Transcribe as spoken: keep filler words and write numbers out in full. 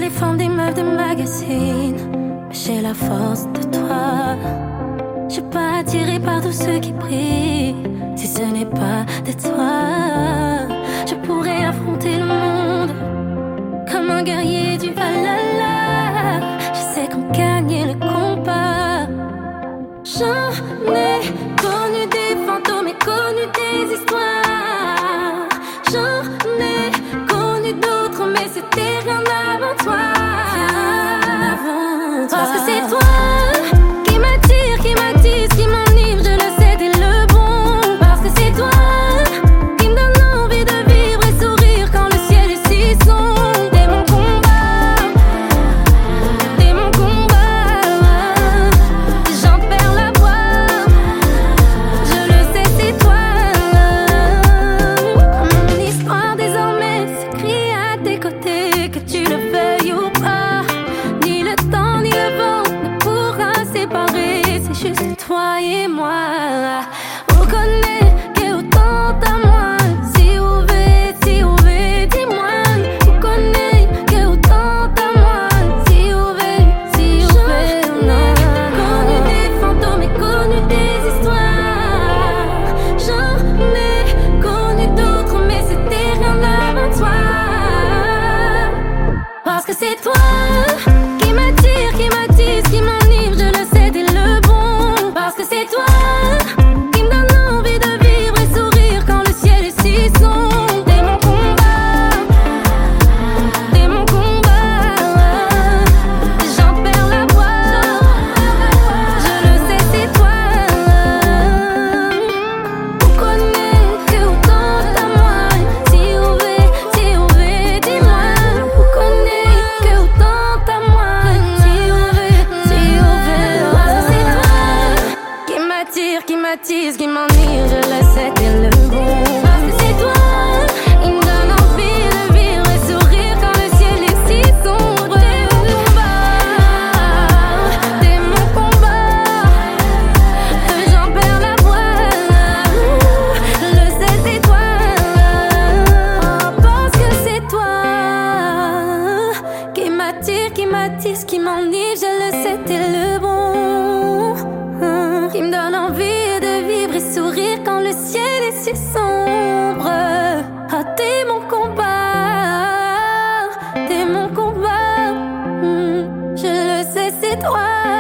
formes des meufs de magazine, mais j'ai la force de toi. Je suis pas attirée par tous ceux qui brillent, si ce n'est pas de toi. Je pourrais affronter le monde comme un guerrier du Valhalla. Je sais qu'on gagne le combat. J'en ai connu des fantômes et connu des histoires. J'en ai connu d'autres, mais c'était rien avant toi. Parce que c'est toi qui m'attire, qui m'attise, qui m'enivre, je le sais, t'es le bon. Parce que c'est toi qui me donne envie de vivre et sourire quand le ciel est si sombre. T'es mon combat, t'es mon combat. J'en perds la voix, je le sais, c'est toi. Mon histoire désormais s'écrit à tes côtés, que tu le veuilles ou pas. Ni le temps ni le vent ne pourra séparer, c'est juste toi et moi. On connaît que autant à moi. Si vous voulez, si vous voulez, dis-moi. On connaît que autant à moi. Si vous voulez, si vous voulez, non. Connu des fantômes et connu des histoires. J'en ai connu d'autres, mais c'était rien avant toi. Parce que c'est toi qui m'attire, qui m'attise, qui m'enivre, je le sais, t'es le bon. Parce que c'est toi qui me donne envie de vivre et sourire quand le ciel est si sombre. T'es mon combat, t'es mon combat. J'en perds la voix, je le sais, c'est toi. On connaît que autant à moi. Si vous voulez, si vous voulez, dis-moi. On connaît que autant à moi. Si vous voulez, si vous voulez. Parce que c'est toi qui m'attire, qui m'attise, qui m'enivre, je le sais, t'es le bon. Parce que c'est toi qui me donne envie de vivre et sourire quand le ciel est si sombre. T'es mon combat, t'es mon combat. J'en perds la voix, je le sais, c'est toi. Parce que c'est toi qui m'attire, qui m'attise, qui m'enivre, je le sais, t'es le bon. Qui me donne envie de vivre et sourire quand le ciel est si sombre. Ah, t'es mon combat, t'es mon combat. Hmm, Je le sais, c'est toi.